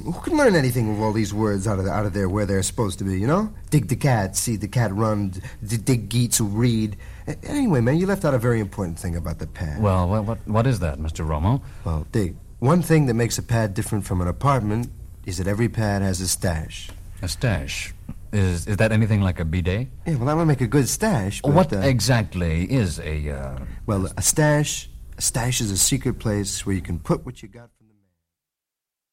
Who can learn anything with all these words out of there where they're supposed to be, you know? Dig the cat, see the cat run, dig geets who read. Anyway, man, you left out a very important thing about the pad. Well, what is that, Mr. Romo? Well, Dig, one thing that makes a pad different from an apartment is that every pad has a stash. A stash? Is that anything like a bidet? Yeah, well, that would make a good stash, but... What exactly is a... Well, a stash is a secret place where you can put what you got from...